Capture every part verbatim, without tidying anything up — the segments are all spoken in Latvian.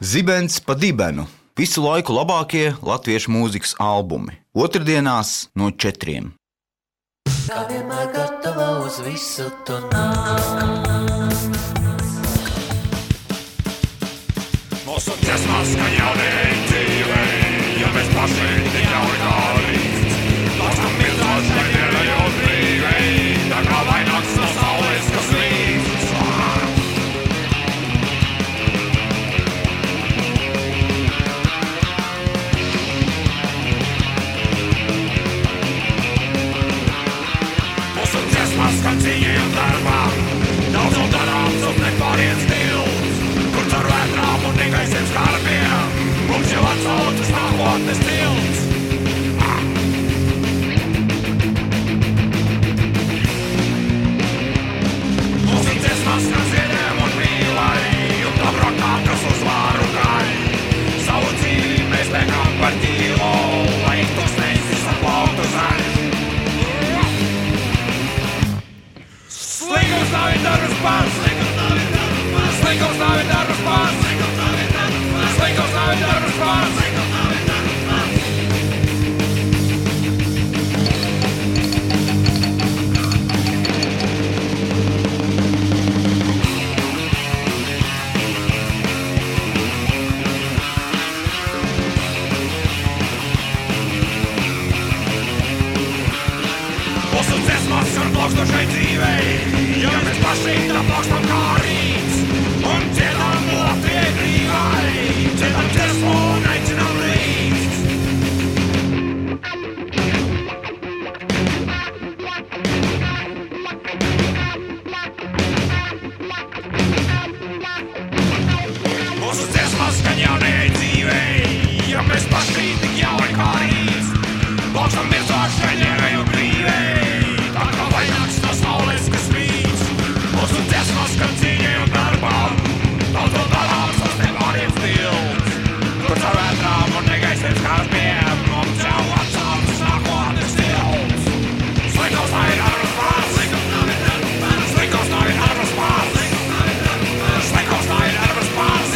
Zibens pa dibenu. Visu laiku labākie latviešu mūzikas albumi. Otrdienās no četriem. Kā vienmēr gatava uz visu tu nāc. Mūsu dziesmās, ka jaunajai dzīvei, ja mēs paši tik jauni kā rīts. Lāstam mirdzās, lai vienējot brīvei, tā kā vaināks no saules, kas rīts. Skan cīņiem darbā, daudz un darāms un nepāriens dilds, kur caur vētrām un negaisiem skarbiem, mums jau atsautas nākotnes tilts. Mūsu dziesmas skan ziediem un mīlai, un dobrākām, kas uz vāru gai. Savu dzīvi mēs liekam par ķīlo, lai tos neizis aplautu zaļ. Slinkums nav ir darbs pats, slinkums nav ir darbs pats, slinkums nav ir darbs pats. Mūsu dziesmas ir plokstošai dzīvei, ja mēs paši tā plākstam kā rīts, un dziedam Latvijai brīvai, dziedam dziesmu un aicinām līdz. Mūsu dziesmas skan jaunajai dzīvei, ja mēs paši tik jauni kā rīts, plākstam mirzošai liegai un brīvei, tā kā vaināks no saules, kas rīts. Mūsu dziesmas skan cīņai un darbām, daudz un darāms uz nepāriens dilds, kur caur vētrām un negaisiem skarbiem, mums jau atsautas nākotnes tilts. Slinkums nav ir darbs pats, slinkums nav ir darbs pats, slinkums nav ir darbs pats, slinkums nav ir darbs pats.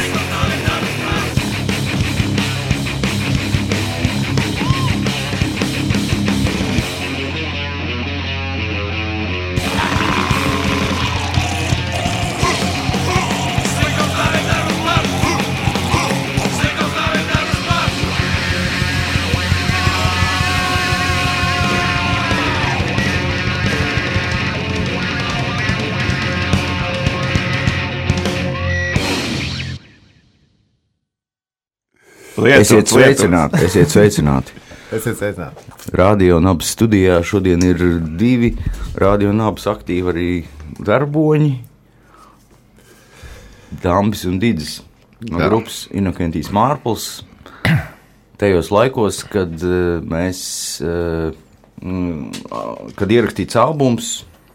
Esiet sveicināti, esiet sveicināti. Esiet sveicināti. Radio Nabas studijā šodien ir divi Radio Nabas aktīvi arī darboņi. Dambis un Didis no Jā. Grupas Inokentijs Mārpls. Tajos laikos, kad mēs, kad ierakstīts albums,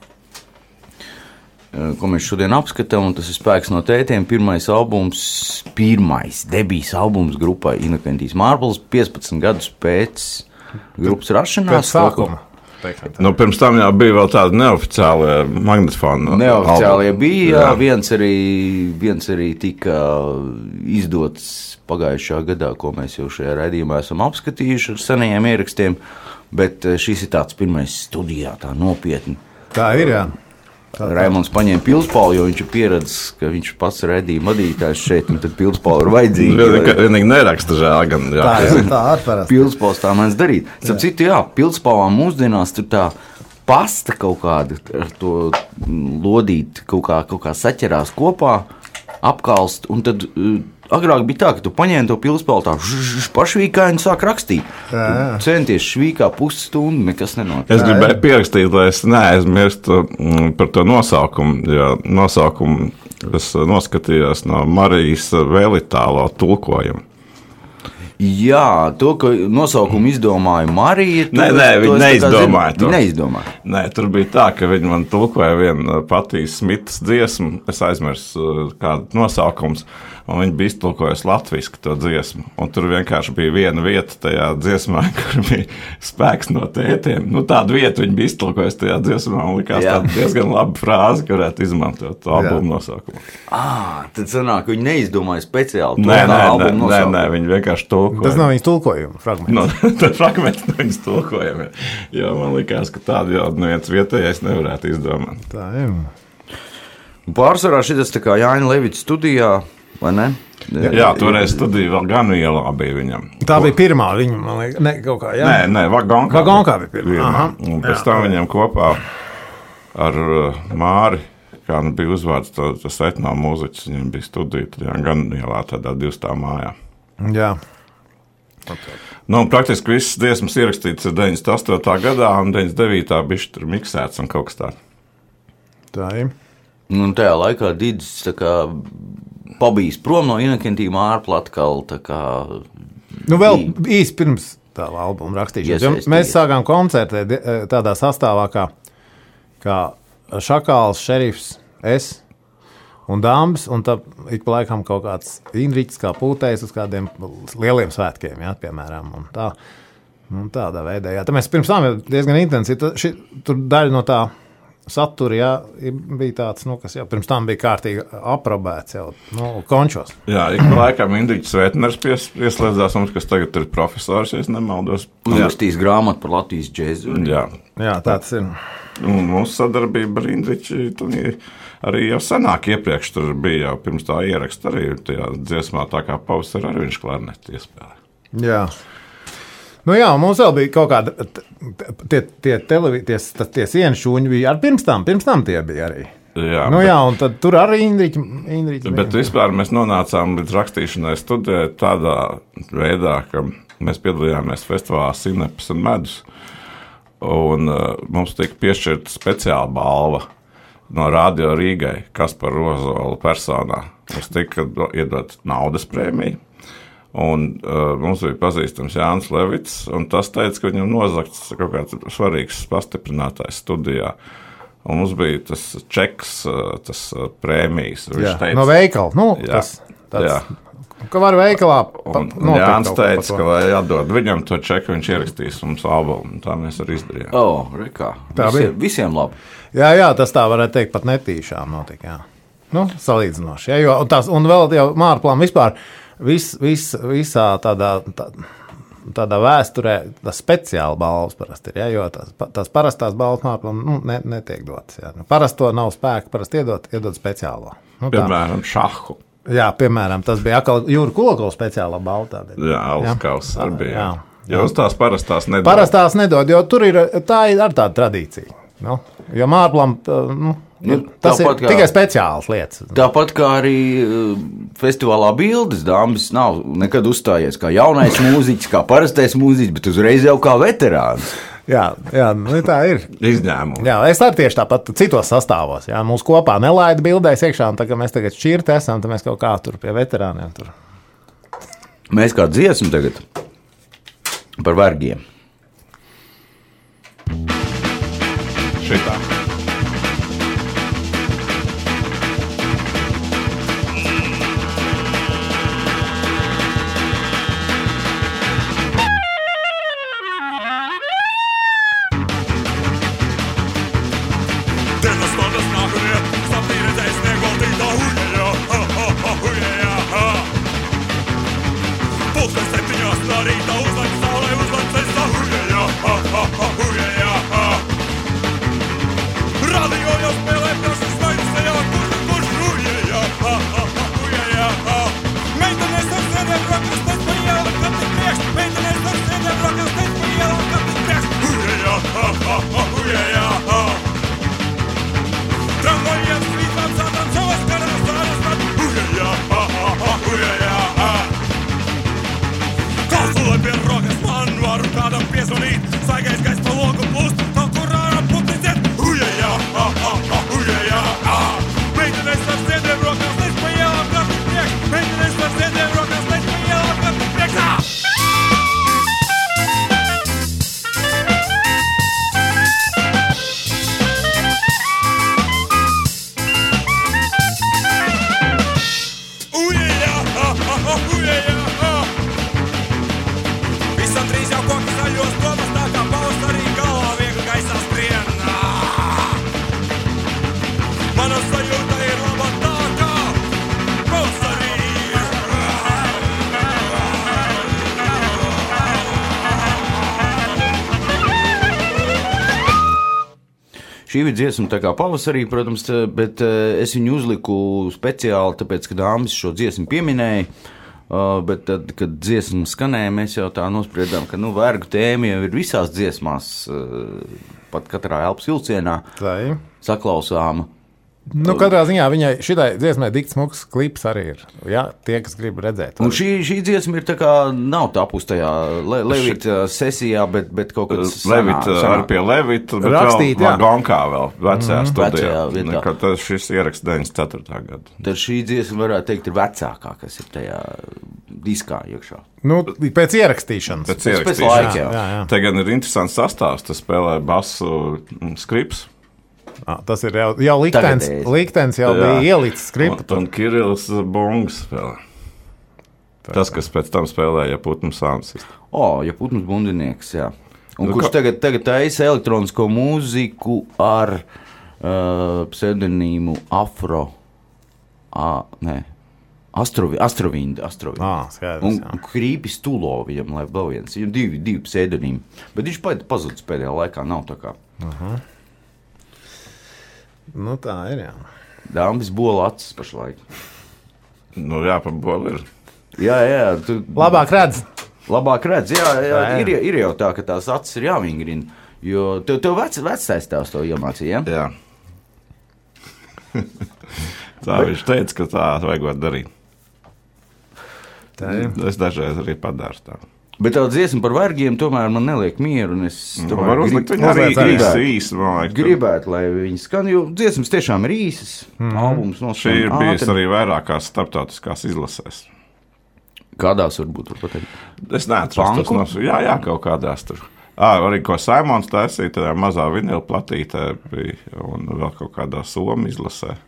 ko mēs šodien apskatām, un tas ir Spēks no tētiem, pirmais albums, pirmais debijas albums grupai Inokentijs Mārpls, piecpadsmit gadus pēc grupas rašanās. Pēc sākuma. Nu, pirms tam jau bija vēl tādi neoficiālie magnetofoni. Neoficiālie bija, jā, viens arī, viens arī tika izdots pagājušā gadā, ko mēs jau šajā raidījumā esam apskatījuši ar senajiem ierakstiem, bet šis ir tāds pirmais studijā, tā nopietni. Tā ir, jā. Raimonds paņēma Pilspālu, jo viņš ir pieredzis, ka viņš pats raidījuma vadītājs šeit, un tad Pilspāla ir vajadzīga. Vienīgi neraksta žēl, gan jā. Tā ir, tā ir parasti. Pilspāls tā mēdz darīt. Starp citu, jā, Pilspālā mūsdienās tur tā pasta kaut kāda ar to lodīt, kaut kā, kaut kā saķerās kopā, apkalst, un tad uh, agrāk bija tā, ka tu paņēmi to Pilspālu tā pašvīkāji un sāk rakstīt. Jā, jā. Tu centies švīkā pusstundu, nekas nenotiek. Es gribēju pierakstīt, lai es neaizmirstu par to nosaukumu, jo nosaukumu es noskatījos no Marijas Vēlitālo tulkojumu. Jā, to, ka nosaukumu izdomāja Marija. Nē, nē, viņa neizdomāja to. Neizdomāja. Nē, tur bija tā, ka viņa man tulkoja vienu Patīs Smitas dziesmu, es aizmirsu kādu nosaukums, un viņi bija iztulkojusi latviski to dziesmu. Un tur vienkārši bija viena vieta tajā dziesmā, kur bija spēks no tētiem. Nu, tādu vietu viņi bija iztulkojusi tajā dziesmā, un likās tāda diezgan laba frāze, ka varētu izmantot albumu nosaukumu. Ah, tad sanāk, viņi neizdomāja speciāli to Nē, nē, nē, albumu nē, nosaukumu. nē, viņi vienkārši tulkoja. Tas nav viņas tulkojuma fragments. No, tad fragments no viņas tulkojumi. Jo man likās, ka tādu jau neviens vietējais nevarētu izdomāt. Tā ir. Pārsvarā šitas tā kā Jāņa Levita studijā, vai ne? Jā, toreiz studija vēl gan ielā bija viņam. Tā bija pirmā viņa, man liekas, ne, kaut kā, jā? Nē, nē, Vagonkā. Vagonkā bija pirmā. Aha. Un pēc tam viņam kopā ar uh, Māri, kā nu bija uzvārds, tas, tas etno mūziķis, viņam bija studija, tad jā, gan ielā tādā divstā mājā. Jā. Nu, praktiski visas dziesmas ierakstītas deviņdesmit astotā gadā, un deviņdesmit devītā bišķi tur miksēts un kaut kas tāds. Tā ir. Un tajā laikā Didis tā kā pabijis prom no Inakentīm ārplatkal, tā kā... Nu, vēl īsti pirms tā albuma rakstīšanas. Jo mēs sākām koncertēt tādā sastāvā kā, kā Šakāls, Šerifs, es un Dambis, un tā ik pa laikam kaut kāds Indriķis kā pūtējs uz kādiem lieliem svētkiem, jā, piemēram, un tā. Un tādā veidā, jā. Tā mēs pirms tam diezgan intensīvi, ši, tur daļa no tā satura, jā, bija tāds, nu, kas jau pirms tam bija kārtīgi aprobēts jau, nu, končos. Jā, ik pa laikam Indriķis Svētners pies, pieslēdzās mums, kas tagad ir profesors, ja es nemaldos. Uzrakstījis grāmatu par Latvijas džēzu. Jā. Jā, tāds ir. Un mūsu sadarbība ar Indriķi arī jau senāk iepriekš, tur bija jau pirms tā ieraksta arī tajā dziesmā tā kā pavasar arī viņš klarneti iespēlē. Jā. Nu jā, mums vēl bija kaut kāda, tie, tie, televi, tie, tie sienšūņi bija ar pirms tam, pirms tam tie bija arī. Jā, nu bet, jā, un tad tur arī Indriķi. Indriķi bet vispār mēs nonācām līdz rakstīšanai studijai tādā veidā, ka mēs piedalījāmies festivālā Sinepes un Medus, un uh, mums tika piešķirta speciāla balva no Radio Rīgai, Kaspar Ozola personā. Mums tika iedot naudas prēmiju. Un, uh, mums bija pazīstams Jānis Levits, un tas teica, ka viņam nozagts kaut kāds svarīgs pastiprinātājs studijā. Un mums bija tas čeks, uh, tas uh, prēmijas. Jā, teica, no veikala. Nu, jā, tas, tāds, jā. Ka var veikalā. Un, un Jānis teica, ka lai atdod viņam to čeku, viņš ierakstīs mums albumu. Tā mēs arī izdarījām. O, oh, rekā. Tā visiem, bija. Visiem labi. Jā, jā, tas tā varētu teikt pat netīšām notika, jā. Nu, salīdzinoši. Jā, jo, un, tās, un vēl jau Mārplām vispār vis, vis, visā tādā, tā, tādā vēsturē tas speciāli balvas parasti ir, jā, jo tās, tās parastās balvas Mārplām nu, ne, netiek dotas. Jā. Nu, parasto nav spēka, parasti iedot, iedot speciālo. Nu, piemēram, šahu. Jā, piemēram, tas bija atkal Jūra Kulokovs speciālā balta. Jā, Alskaus arī bija. Jā. Jo uz tās parastās nedod. Parastās nedod, jo tur ir, tā ir ar tāda tradīcija. Nu, jo Mārplam, nu, Nu, tas ir kā, tikai speciāls lietas. Tāpat kā arī uh, festivālā Bildes Dambis nav nekad uzstājies kā jaunais mūziķis, kā parastais mūziķis, bet uzreiz jau kā veterāns. Jā, jā, nu, tā ir. Izņēmumi. Jā, es arī tieši tāpat citos sastāvos. Jā, mūs kopā nelaida bildēs iekšā, un tā kā mēs tagad šķirti esam, tad mēs kaut kā tur pie veterāniem tur. Mēs kā dziesmu tagad par vergiem. Šitā. Ooh yeah! šī ir dziesma tā kā pavasarī, protams, bet es viņu uzliku speciāli, tāpēc, ka dāmas šo dziesmu pieminēja. Uh, bet tad, kad dziesma skanēja, mēs jau tā nospriedām, ka nu, vergu tēma jau ir visās dziesmās, uh, pat katrā elpas vilcienā saklausāma. Nu, katrā ziņā viņai šitai dziesmai dikts smuks klips arī ir. Jā, tie, kas grib redzēt. Un šī, šī dziesma ir tā kā nav tapus tajā Le, Levita sesijā, bet, bet kaut kas Levita, ar pie Levita, bet rakstīt, vēl Vagonkā vēl, vecajā mm, studijā. Vecajā Kad tas šis ieraksts deviņdesmit ceturtā gada. Tad šī dziesma, varētu teikt, ir vecākā, kas ir tajā diskā iekšā. Nu, pēc ierakstīšanas. Pēc ierakstīšanas. Pēc laika, jā. jā, jā. Te gan ir interesants sastāvs, tas spēlē basu skrips. Ah, tas ir jau, jau liktens, liktens jau jā. Bija ielicis skriptu. Un, un Kirillis Bungs spēlē. Tas, kas pēc tam spēlēja ja Putnums Sāns. O, ja Putnums Bundinieks, jā. Un nu, kurš ko... tagad, tagad taisa elektronisko mūziku ar uh, pseudonīmu Afro... A, nē, Astrovi, Astrovindi. Astrovindi. Ah, skaidrs, un Krīpis Tulo viņam, lai vēl viens. Viņam divi, divi pseudonīmi. Bet viņš pazudis pēdējā laikā, nav tā kā. Uh-huh. Nu, tā ir, jā. Dāmas bola acis pašlaik. Nu, jā, pa bola ir. Jā, jā. Tu... Labāk redz. Labāk redz, jā, jā, jā. Ir, ir jau tā, ka tās acis ir jāvingrina. Jo tev, tev vec, vecais tās to iemācīja, Jā. ja? Tā viņš teica, ka tā vajagot darīt. Tā ir. Es dažreiz arī padaru tā. Bet tā dziesma par vergiem tomēr man neliek mieru, un es tomēr var uzlikt viņu arī gribētu, īsi, man gribētu, lai viņi skan, jo dziesmas tiešām ir īsas, mm-hmm. albums noskan. Šī ir bijis arī vairākās starptautiskās izlasēs. Kādās varbūt var pateikt? Es neatceros tos nos... Jā, jā, kaut kādās tur. Ā, arī ko Saimons taisīja, tādā mazā vinila platītē bija, un vēl kaut kādā Somu izlasē.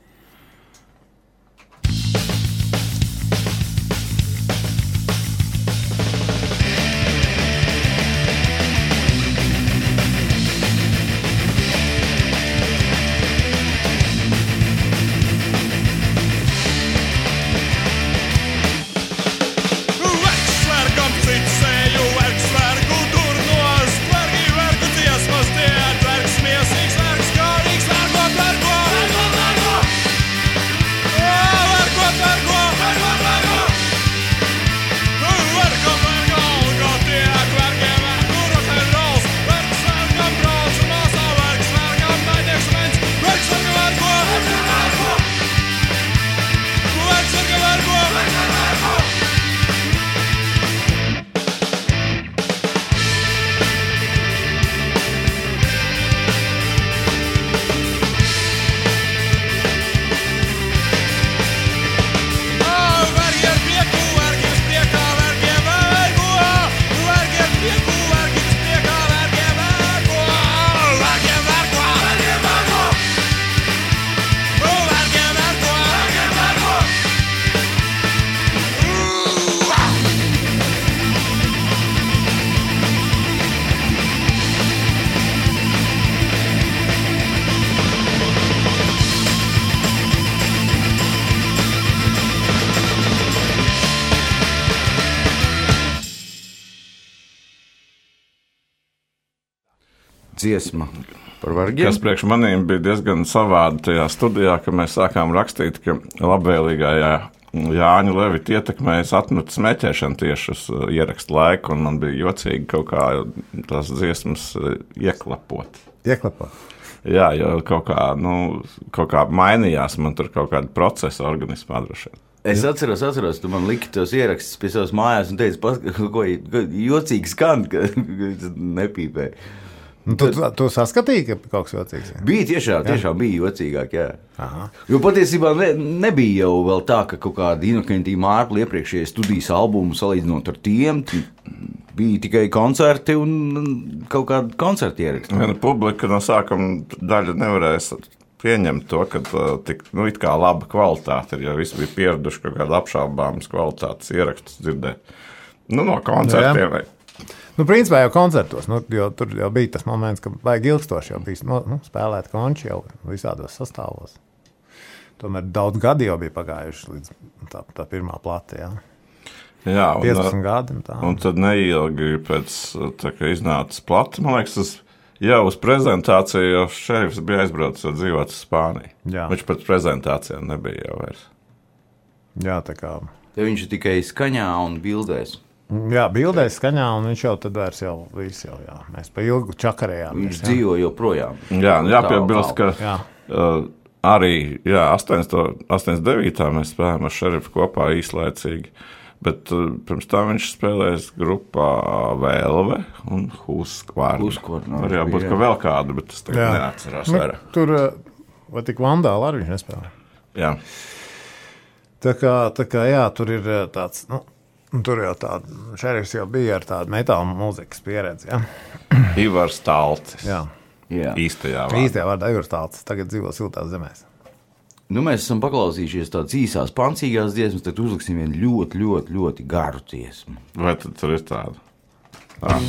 Dziesma par vergiem. Kas priekš manīm bija diezgan savādi tajā studijā, ka mēs sākām rakstīt, ka labvēlīgajā Jāņa Levita ietekmējas atmetu smēķēšanu tieši uz ierakstu laiku, un man bija jocīgi kaut kā tās dziesmas ieklapot. Ieklapot? Jā, jo kaut kā, nu, kaut kā mainījās man tur kaut kāda procesa organismā droši vien. Es atceros, atceros, tu man liki tos ierakstus pie savas mājās un teici, ko, ko jocīgi skan, ka nepīpēja. Nu, tu, tu, tu saskatīji, ka kaut kas jocīgs? Jā? Bija tiešām, tiešām bija jocīgāk, jā. Aha. Jo patiesībā ne, nebija jau vēl tā, ka kaut kāda Inokentija Mārpla iepriekšējie studijas albumu salīdzinot ar tiem, bija tikai koncerti un kaut kādi koncerti ieraksti. Viena publika no sākuma daļa nevarēja pieņemt to, ka tik, nu, it kā laba kvalitāte ir, jo visi bija pieraduši kaut kādu apšaubāmas kvalitātes ierakstus dzirdēt. Nu, no koncertiem vai. Nu, principā jau koncertos, nu, jo tur jau bija tas moments, ka vajag ilgstoši jau bija nu, spēlēt konči jau visādos sastāvos. Tomēr daudz gadi jau bija pagājuši līdz tā, tā pirmā plata, jā. Jā, un, piecdesmit gadi. Tā. Un tad neilgi pēc tā, ka iznāca plata, man liekas, tas Jā, uz prezentāciju jau šerifs bija aizbraucis un dzīvots uz Spāniju. Jā. Viņš pat prezentācijā nebija jau vairs. Jā, tā kā. Te viņš ir tikai skaņā un bildēs. Jā, bildēs skaņā, un viņš jau tad vairs jau viss jau, jā. Mēs pa ilgu čakarējām. Viņš dzīvo joprojām. Jā, jāpiebilst, ka Jā. uh, arī, jā, astoņdesmit devītā mēs spēlējām ar šerifu kopā īslaicīgi, bet uh, pirms tā viņš spēlēs grupā Velve un Husqvarna. Husqvarna, Var jābūt, jā. ka vēl kādu, bet es tagad Jā. neatcerās Nu, vairāk. tur, uh, vai tik Vandāla arī viņš nespēlē. Jā. Tā kā, tā kā, jā, tur ir uh, tāds, nu, tur jau tāda, šerifs jau bija ar tādu metāla mūzikas pieredzi, jā. Ivars Talcis. Jā. Jā. Īstajā vārdā. Īstajā vārdā Ivars Talcis, tagad dzīvo siltās zemēs. Nu, mēs esam paklausījušies tādas īsās pancīgās dziesmas, tad uzliksim vienu ļoti, ļoti, ļoti garu dziesmu. Vai tad tur ir tāda? Ah.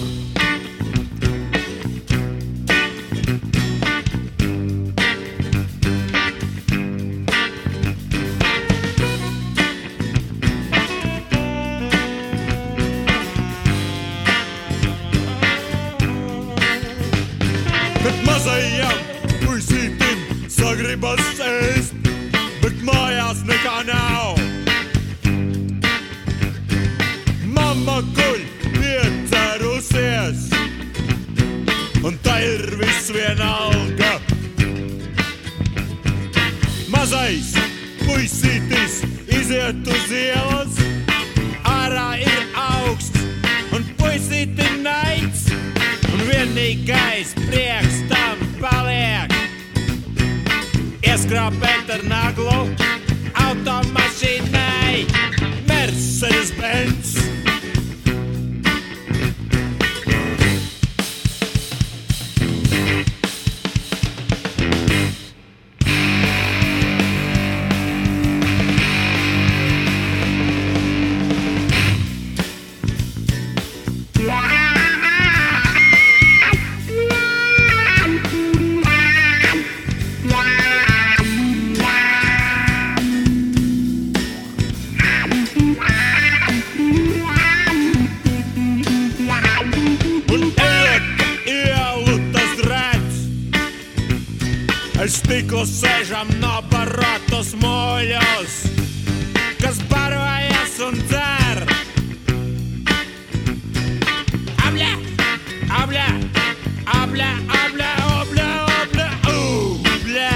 Kad mazajam puisītim sagribas ēst, bet mājās nekā nav. Mamma guļ piecerusies, un tā ir viss vienalga. Mazais puisītis iziet uz ielas, ārā ir augsts, un puisīti naids, un vienīgais prieks tam paliek. Ieskrāpēt ar naglu automašīnai Mercedes-Benz. Un ejot pa ielu tas redz, aiz stikla sēžam nobarotus muļus, kas barojas un dzer. Abļa, abļa, abļa, abļa, obļa, obļa, ubļa.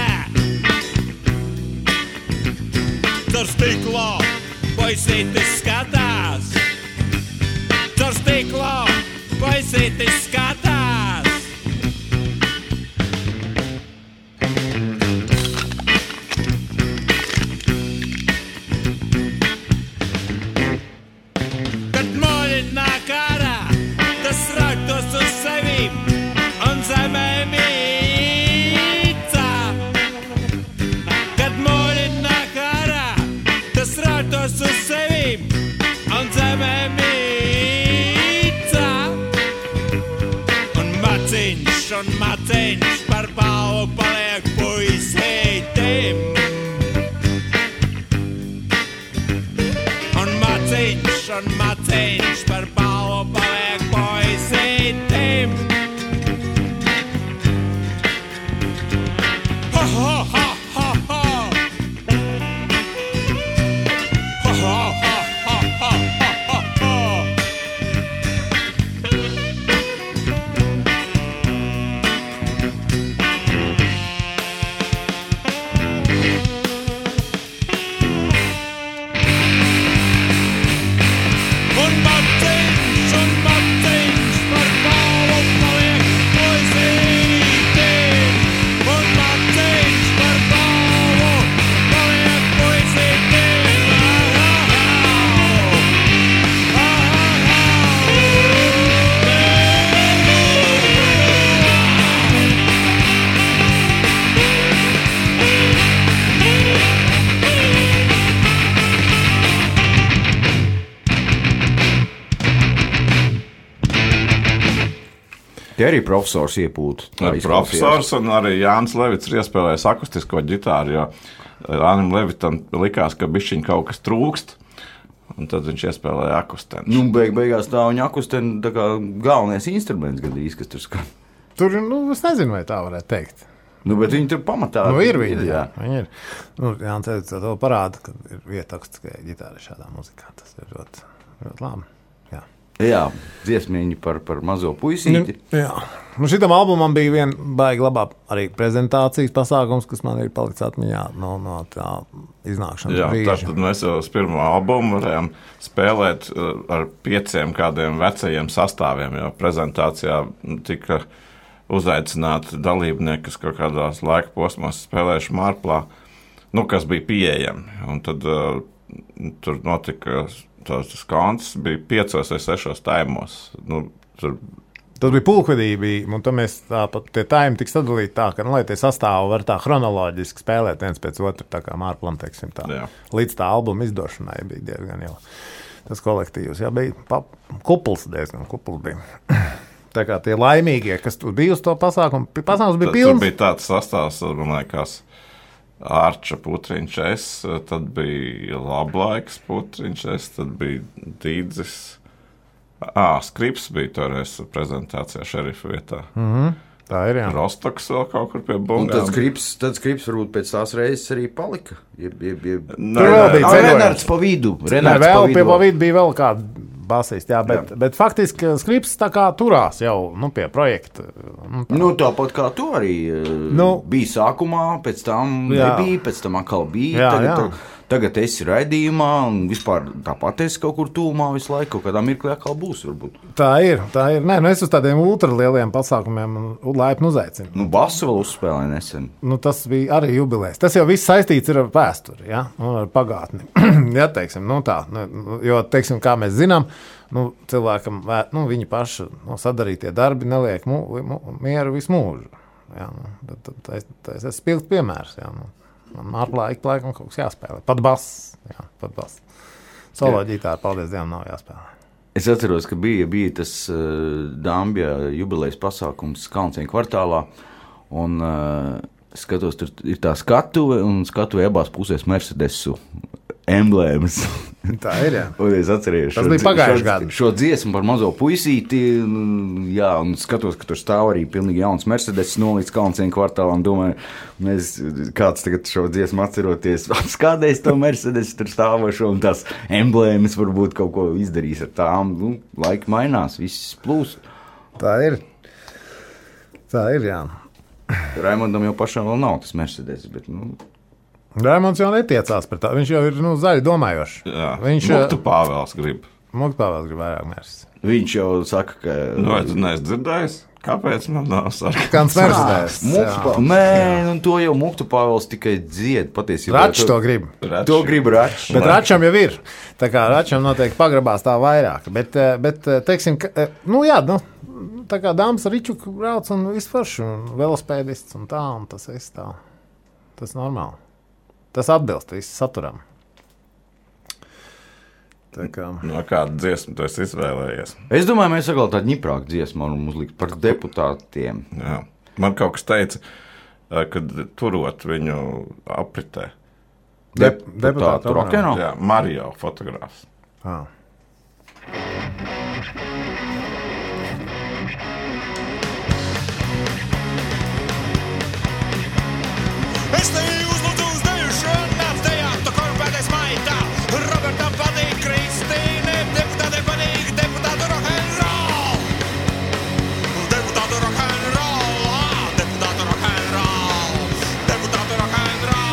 Caur stiklo puisītis skatās, caur stiklo puisītis skatās. Kad moļi nāk ārā, tas raktos uz sevīm un zemē mīcā. Kad moļi nāk ārā, tas raktos uz sevīm un zemē mīcā. Un maciņš un maciņš par balvu paliek puisītim. Un maciņš un maciņš par balvu paliek puisītim. Ha, ha, ha, ha, ha. Ha, ha, ha, ha, ha, ha, ha. Un maciņš, un maciņš par balvu paliek puisītim. Un maciņš par balvu paliek puisītim. Te arī profesors iepūta. Tā izklausījās. Profesors un arī Jānis Levits ir iespēlējis akustisko ģitāru, jo Jānim Levitam likās, ka bišķiņ kaut kas trūkst, un tad viņš iespēlēja akustēnu. Nu, beig, beigās tā viņa akustēna tā kā galvenais instruments gandrīz, kas tur skan. tur, nu, es nezinu, vai tā varētu teikt. Nu, bet viņi tur pamatā. Nu, ir viņi, jā. Viņi ir. Nu, Jānis teica, to parāda, ka ir vieta akustiskajai ģitārai šādā muzikā. Tas ir ļoti, ļoti labi. Jā, jā dziesmiņi par, par mazo puisīti. Nu, jā. Nu, šitam albumam bija viena baigi labā arī prezentācijas pasākums, kas man ir palicis atmiņā no, no tā iznākšanas jā, brīža. Tad mēs jau uz pirmo albumu varējām spēlēt ar pieciem kādiem vecajiem sastāviem, jo prezentācijā tika uzaicināti dalībnieki, kas kaut kādās laika posmās spēlējuši Marplā, nu, kas bija pieejami. Un tad uh, tur notika tas konts, bija piecos vai sešos taimos. Nu, tur... Tas bija pulkvedīgi, un tad mēs tāpat tie taimi tik sadalīti tā, ka, nu, lai tie sastāvi var tā chronoloģiski spēlēt viens pēc otru, tā kā Marplam, teiksim tā. Jā. Līdz tā albuma izdošanai bija diezgan jau tas kolektīvs. Jā, bija pa, kupls diezgan, kupls bija. Tā kā tie laimīgie, kas tur bija uz to pasākumu, pasākums bija pilns. Tur bija tāds sastāvs, man liekas, Arča Putriņš es, tad bija Lablaiks Putriņš es, tad bija Dīdzis. Ā, Skrips bija toreiz prezentācijā šerifa vietā. Mhm. Tā ir, jā. Rostoks vēl kaut kur pie bungām. Un tad skrips, tad skrips varbūt pēc tās reizes arī palika. Jeb, jeb, jeb. Tur vēl bija Renārds pa vidu. Renārds vēl pa vidu. Pie pa vidu bija vēl kāda basisti, jā, bet, jā. bet faktiski skrips tā kā turās jau, nu, pie projekta. Nu, tā. Nu, tāpat kā tu arī nu, bija sākumā, pēc tam jā. nebija, pēc tam atkal bija. Jā, tagad, jā. Tagad esi raidījumā un vispār tāpat esi kaut kur tūmā visu laiku, kaut kādā mirklī atkal būs, varbūt. Tā ir, tā ir. Nē, nu es uz tādiem ultralieliem pasākumiem laipni uzaicinu. Nu, basu vēl uzspēlēja nesen. Nu, tas bija arī jubilejs. Tas jau viss saistīts ir ar vēsturi, ja? Un ar pagātni. ja, teiksim, nu tā, nu, jo, teiksim, kā mēs zinām, nu, cilvēkam, nu, viņi paši nu, sadarītie darbi neliek mu, mu, mieru visu mūžu. Ja? Nu, tas ir spilgts piemērs, ja? Nu. Man ar laiku, laikam kaut kas jāspēlē. Pat bass. Jā, pat bass. Solo ģitāra, paldies Dievam, nav jāspēlē. Es atceros, ka bija, bija tas uh, Dambja jubilejas pasākums Kalncieņa kvartālā, un uh, skatos, tur ir tā skatuve, un skatuve abās pusēs Mercedesu emblēmas. Tā ir, jā. Un es atceries Tas šo, bija pagājuši gadu. Šo dziesmu par mazo puisīti, jā, un skatos, ka tur stāv arī pilnīgi jauns Mercedes nolīdz Kalncieņa kvartālā, un domāju, mēs, kāds tagad šo dziesmu atceroties, apskādēs to Mercedes tur stāvošo, un tās emblēmas varbūt kaut ko izdarīs ar tām, nu, laika mainās, viss plūs. Tā ir. Tā ir, jā. Raimondam jau pašām vēl nav tas Mercedes, bet, nu... Raimonds jau netiecās par tā. Viņš jau ir, nu, zaļi domājošs. Jā, viņš Muktu Pāvels grib. Muktu Pāvels grib vairāk Mercedes. Viņš jau saka, ka... Nu, vai tu neesi dzirdējis? Kāpēc man nav sarkans? Kāds Mercedes? Nē, nu, to jau Muktu Pāvels tikai dzied, patiesībā. Račs to grib. Rači. To grib Račs. Bet Račam jau ir. Tā kā Račam noteikti pagrabās tā vairāk. Bet, bet teiksim, ka, nu jā, nu, tā kā dāmas Ričuku brauc un visfarši, un velospēdists un tā, un tas viss tā. Tas normāli. Tas atbilst visu saturam. Tā kā... No kādu dziesmu tu esi izvēlējies? Es domāju, mēs atkal tādu ņiprāku dziesmu varam uzlikt par deputātiem. Jā. Man kaut kas teica, kad turot viņu apritē. Dep deputātu rokenā? Jā, Mario fotogrāfs. Ah. Es tevi uzlūdzu uz dejušu, nāc dejā, tu korpēties maitā. Robertam patīk Kristīne, deputātiem patīk deputātu rock'n'roll. Deputātu rock'n'roll, deputātu rock'n'roll, deputātu rock'n'roll.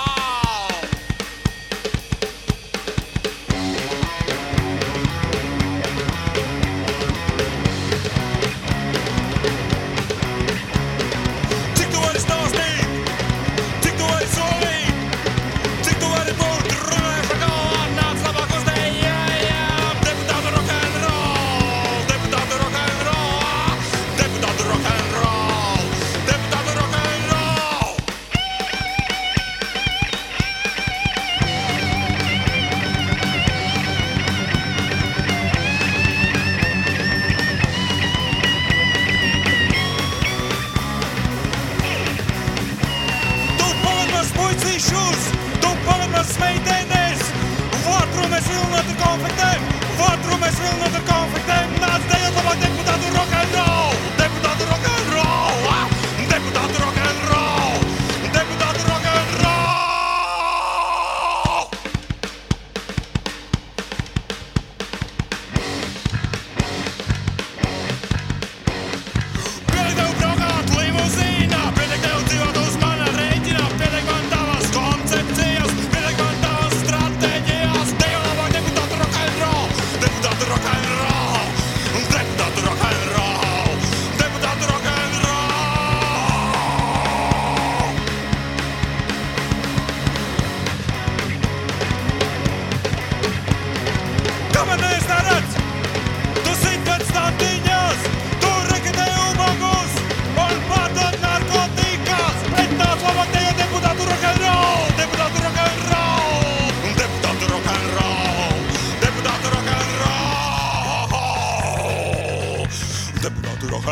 Cik tu vari stāstīt? Cik tu vari solīt? Cik tu vari būt runājuši galvā? Nāc labāk uz dejām. Deputātu rock'n'roll, deputātu rock'n'roll, deputātu rock'n'roll, deputātu rock'n'roll. Tu palamas puicīšus, tu palamas meitenes. Vārtrumes vilnot ar konfliktēm, vārtrumes vilnot ar konfliktēm. Nāc dejot labāk deputātu rock'n'roll, deputātu rock'n'roll.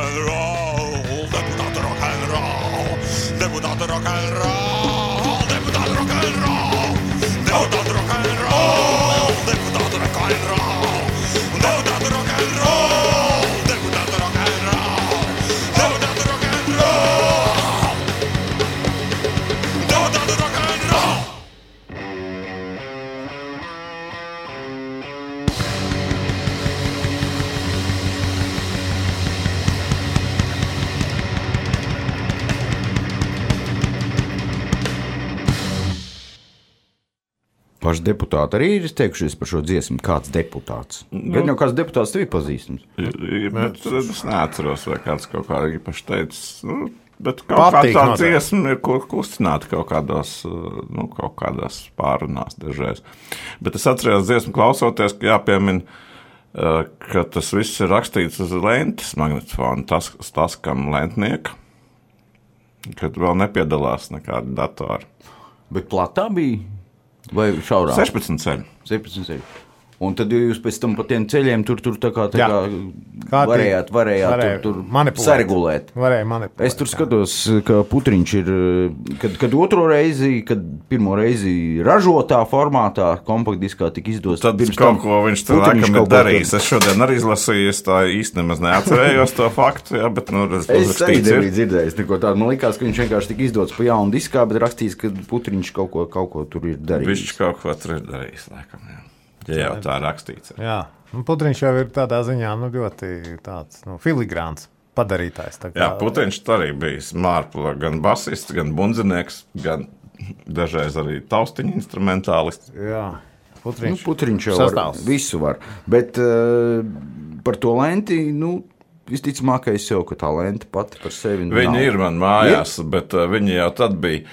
and roll, deputat rock and roll, deputat rock and roll, deputat rock and roll, deputat rock and roll, deputat rock and roll, deputat rock and roll, deputat rock and roll, deputat rock and roll, deputat rock and roll. Paši deputāti arī ir izteikušies par šo dziesmu. Kāds deputāts? Nu, Gan jau kāds deputāts tev ir pazīstams. Bet es neatceros, vai kāds kaut kā īpaši teicis. Nu, bet kaut kā tā dziesma ir kustināta kaut kādās, nu, kaut kādās pārunās dažreiz. Bet es atceros dziesmu klausoties, ka jāpiemina, ka tas viss ir rakstīts uz lentes magnetofona, tas, tas kam lentnieka, kad vēl nepiedalās nekāda datora. Bet platā bija? Vai šaurā? sešpadsmit ceļi. sešpadsmit ceļi. Un tad jūs pēc tam pa tiem ceļiem tur, tur tā kā, tā kā, kā varējāt, varējāt varēja tur, tur manipulēt. saregulēt. Varēja manipulēt. Es tur skatos, ka Putriņš ir, kad, kad otro reizi, kad pirmo reizi ražotā formātā, kompaktdiskā tika izdos. Tad kaut ko viņš tur laikam ir darījis. Es šodien arī izlasīju, es tā īsti nemaz neatcerējos to faktu, jā, bet, nu, es arī nebiju dzirdējis neko tādu. Man likās, ka viņš vienkārši tika izdots pa jaunu diskā, bet rakstīs, ka Putriņš kaut ko, kaut ko tur ir darījis. Viņš kaut ko tur ir darījis, laikam, jā. Ja jau tā rakstīts. Ir. Jā, un Putriņš jau ir tādā ziņā nu, ļoti tāds nu, filigrāns padarītājs. Tā kā... Jā, Putriņš arī bijis Mārpula, gan basists, gan bundzinieks, gan dažreiz arī taustiņu instrumentālists. Jā, Putriņš, nu, Putriņš jau var, visu var. Bet uh, par to lenti, nu, visticamākais jau, ka tā lenta pati par sevi nav. Viņa ir man mājās, ir? Bet uh, viņa jau tad bija.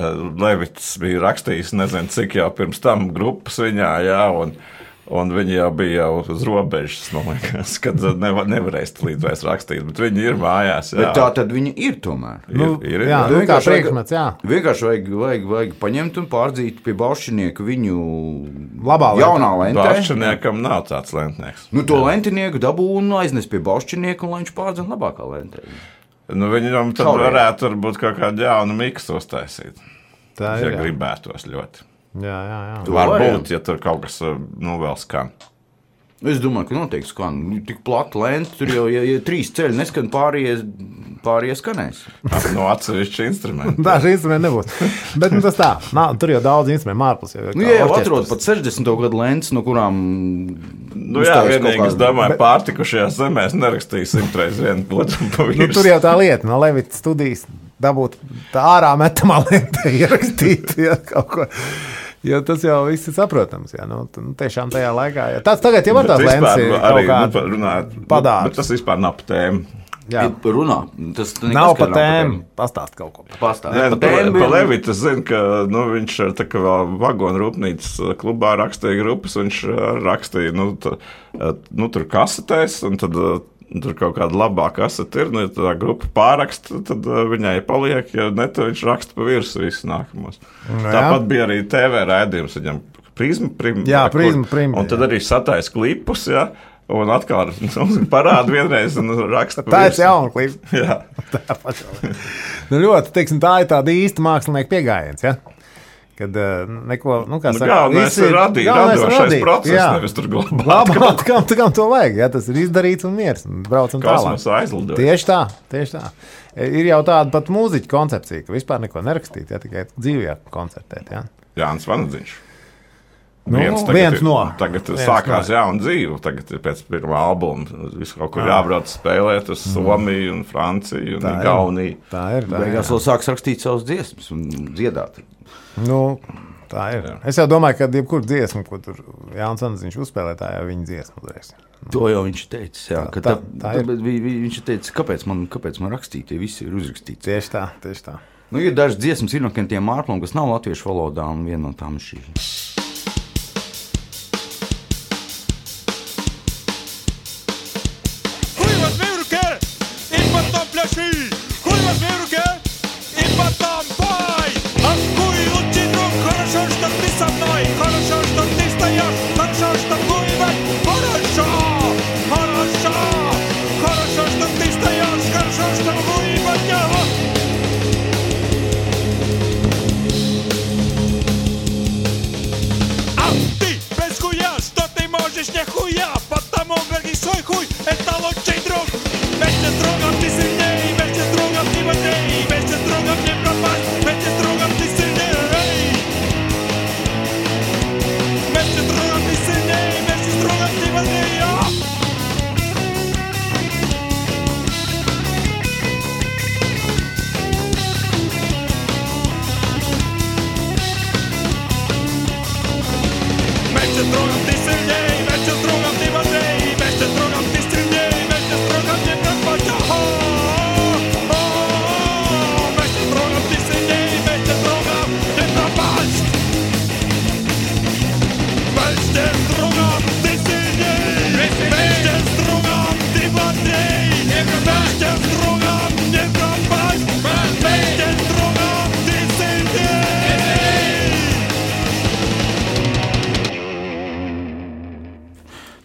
Levits bija rakstījis, nezinu, cik jau pirms tam grupas viņā, jā, un, un viņi jau bija jau uz robežas, man liekas, kad nevar, nevarēs līdz vairs rakstīt, bet viņi ir mājās, jā. Bet tā tad viņi ir tomēr. Ir, nu, ir, ir. Jā, nu, kā priekšmets, jā. Vienkārši vajag, vajag, vajag paņemt un pārdzīt pie Baušķinieka viņu labā jaunā lentē. Baušķiniekam nav tāds lentnieks. Nu, to jā. Lentinieku dabū un aiznes pie Baušķinieka, un lai viņš pārdzina labākā lentē. Nu, viņam tad Šaurē. Varētu varbūt kaut kādu jaunu miksu uztaisīt. Tā ir, ja jā. Gribētos ļoti. Jā, jā, jā. Varbūt, ja tur kaut kas, nu, vēl skan. Es domāju, ka noteikti skan. Tik plata lenta, tur jau, ja, ja trīs ceļi neskan, pārējie, pārējie skanēs. No atsevišķi instrumenti. Daži instrumenti nebūs. Bet nu, tas tā, nā, tur jau daudz instrumenti Mārpils. Jau, nu, jā, jau atrod pat sešdesmito gadu lentas, no kurām... Nu jā, vienīgi, es domāju, bet... pārtikušajās zemēs nerakstīja simtreiz vienu platumu pa virs. Nu, tur jau tā lieta, no Levita studijas dabūt tā ārā metamā lentē ierakstīt, ja, kaut ko. Jo tas jau viss ir saprotams, jā, nu, nu tiešām tajā laikā. Jā. Tas tagad jau var tās lentas ir kaut kāda nu, padāra. Bet tas vispār nav pa tēmu. Jā, runā. Tas nav pa tēmu. Pastāst kaut ko. Pastāst. Nē, pa, pa Levita es zinu, ka nu, viņš tā kā vēl vagonu rūpnīcas klubā rakstīja grupas, viņš rakstīja, nu, tā, nu tur kasetēs, un tad tur kaut kāda labā kasete ir, nu, ja tā grupa pāraksta, tad viņai paliek, ja ne, tad viņš raksta pa virsu visu nākamos. Nu, tāpat bija arī T V raidījums, viņam Prizma, prim, jā, Prizma, Prim, un tad arī satais klipus, jā. Un atkal parāda vienreiz un raksta pa tā virsu. Ir jauna klipa. Jā. Tā pašā. Nu ļoti, teiksim, tā ir tāda īsta mākslinieka piegājiens, ja? Kad uh, neko, nu kā nu, saka, galvenais ir radīt, radošais process, jā. Nevis tur glabāt. Glabāt, kam, kam to vajag, ja? Tas ir izdarīts un miers, un braucam tālāk. Kosmos aizlidoja. Tieši tā, tieši tā. Ir jau tāda pat mūziķa koncepcija, ka vispār neko nerakstīt, ja tikai dzīvjā koncertēt, ja? Jānis Vanadziņš. Nu, viens tagad, viens no. Tagad viens sākās no. jauna dzīve, tagad ir pēc pirmā albuma. Visu kaut kur jābrauc spēlēt uz Somiju un Franciju un Igauniju. Tā ir. Tā Beigās vēl sāks rakstīt savus dziesmas un dziedāt. Nu, tā ir. Jā. Es jau domāju, ka jebkur dziesmu, ko tur Jānis Vanadziņš uzspēlē, tā jau viņa dziesma uzreiz. To jau viņš teica, jā. Tā, tā, tā, tā tā, vi, vi, viņš teica, kāpēc man, kāpēc man rakstīt, ja visi ir uzrakstīts. Tieši tā, tieši tā. Nu, ir dažas dziesmas ir no tiem Mārplām, kas nav latviešu valodā, un viena no tām ir šī. Хорошо, что ты стоишь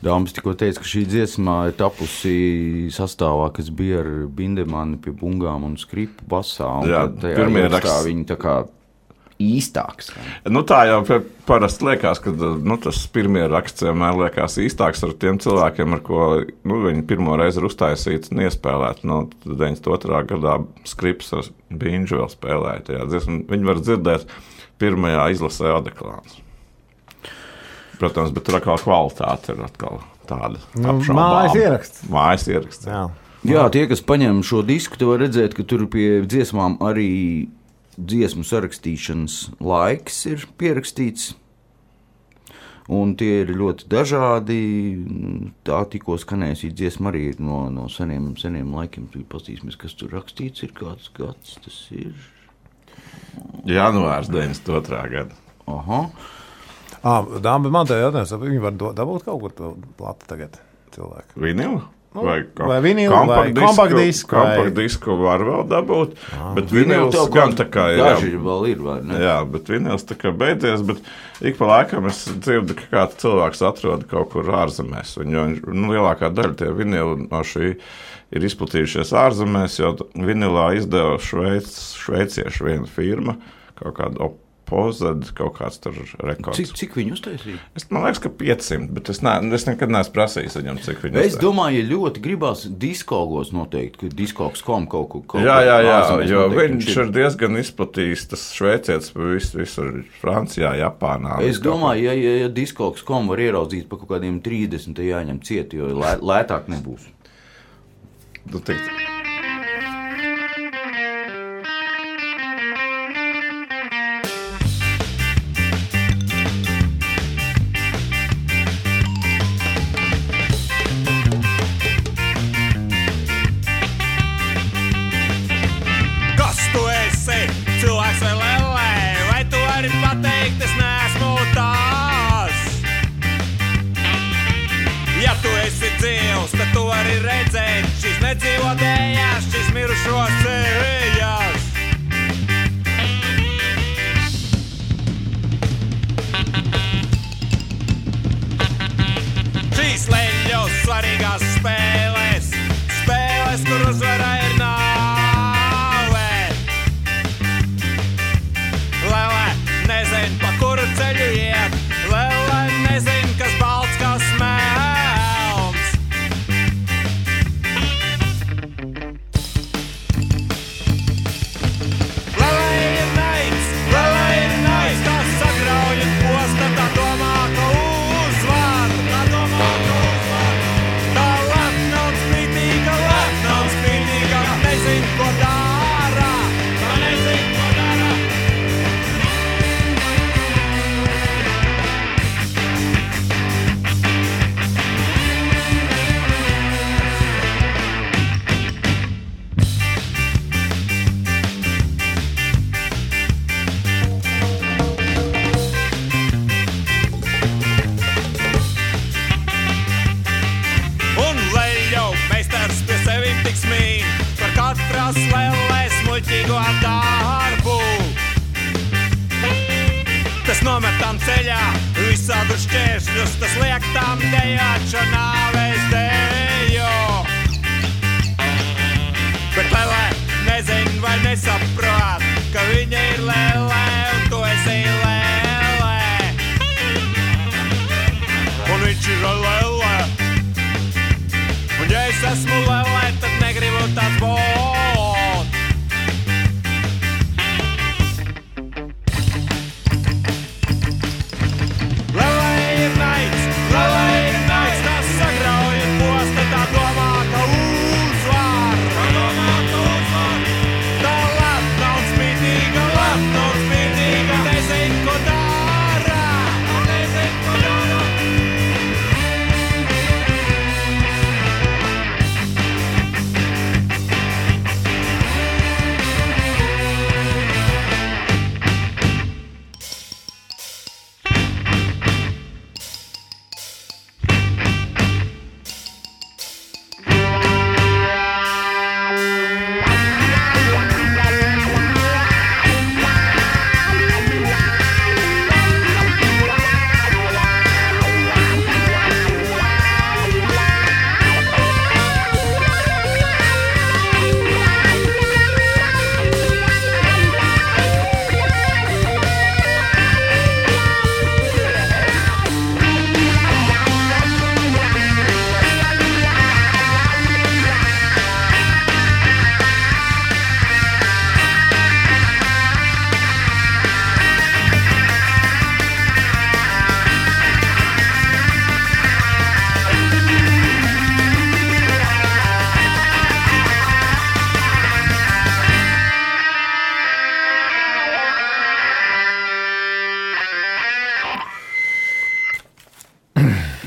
Dāmas tikko teica, ka šī dziesmā ir tapusi sastāvā, kas bija ar Bindemani pie bungām un skripu basā. Un Jā, pirmie raksts. Viņi tā kā īstāks. Nu, tā jau parasti liekas, ka nu, tas pirmie raksts vienmēr liekas īstāks ar tiem cilvēkiem, ar ko nu, viņi pirmo reizi ir uztaisīts un iespēlēt. Nu, deviņdesmit otrā gadā skrips ar Bīņģu vēl spēlēja tajā dziesmā. Viņi var dzirdēt pirmajā izlasē Odeklāns. Protams, bet tur atkal kvalitāte ir atkal tāda Nu, apšaubāma. mājas ieraksts. Mājas ieraksts. Jā. Jā, tie, kas paņem šo disku, tu var redzēt, ka tur pie dziesmām arī dziesmu sarakstīšanas laiks ir pierakstīts. Un tie ir ļoti dažādi. Tā tikko skanējusi dziesma arī ir no, no seniem, seniem laikiem. Tur pastīsimies, kas tur rakstīts ir, kāds gads tas ir. Janvārs deviņdesmit otrā gada. Aha. Ah, dāma, bet man te jautājums, vai viņi var do- dabūt kaut kur to plati tagad cilvēku? Vinilu? Nu, vai vinilu, vai kompaktdisku, vai- Kompaktdisku var vēl dabūt, bet Vinilu vinils tev gan kaut tā kā ir. daži vēl ir, vai ne? Jā, bet vinils tā kā beidzies, bet ik pa laikam es dzirdu, ka kāds cilvēks atrod kaut kur ārzemēs. Un, jo, nu, lielākā daļa tie vinili no šī ir izplatījušies ārzemēs, jo vinilā izdeva šveic, šveiciešu viena firma, kaut kāda Opozed, kaut kāds tur rekords. Cik, cik viņi uztaisīja? Es, man liekas, ka piecsimt, bet es, ne, es nekad neesmu prasījis viņam, cik viņi Es domāju, ja ļoti gribās diskogos noteikti, ka diskogs kom kaut ko kaut Jā, jā, jā, ārzemēs jo noteikti viņš ir diezgan izplatījis, tas šveicietis vis, visur Francijā, Japānā. Es domāju, ja, ja, ja diskogs kom var ieraudzīt pa kaut kādiem trīsdesmit, tad jāņem cieti, jo lē, lētāk nebūs. Tu teikt, Kas tu esi? Cilvēks vai lelē? Vai tu vari pateikt, es neesmu tās? Ja tu esi dzīvs, tad tu vari redzēt šīs nedzīvotējās, šīs mirušos sejas. Šīs leļos svarīgās spēlēs, spēlēs, kur uzvara ir nāve. Lele nezin, pa kuru ceļu iet, Lele nezin, kas balts, kas melns. Lele ir naids, Lele ir naids, kas sagrauj un posta, tā domā, ka uzvar, tā domā, ka uzvar. Tā lepna un spītīga, lepna un spītīga, nezin, ko dara, tā nezin, ko dara. Un leļo meistars pie sevim tik smīn par katras lēlēs muļķīgo darbu. Tas nometam ceļā visādu šķēršļus, tas liek tam dejāt šo nāves dejo. Bet lēlē nezin vai nesaprot, ka viņa ir lēlē un tu esi lēlē. Un viņš ir lēlē. Un ja es esmu lēlē, tad negribu tāds būt. Lēlē ir naids, lēlē ir naids, tas sagrauj un posta, tā domā, ka uzvar. Tā domā, ka uzvar. Tā lepna